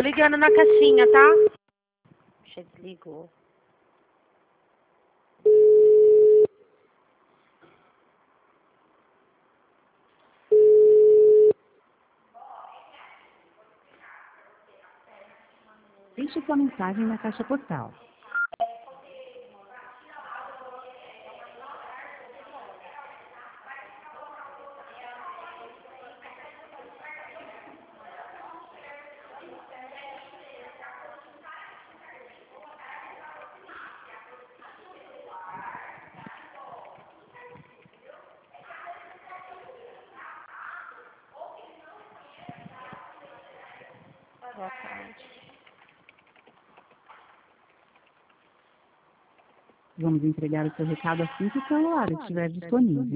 ligando na caixinha, tá? Já desligou. Deixe sua mensagem na caixa postal. Boa tarde. Vamos entregar o seu recado assim que o celular estiver disponível.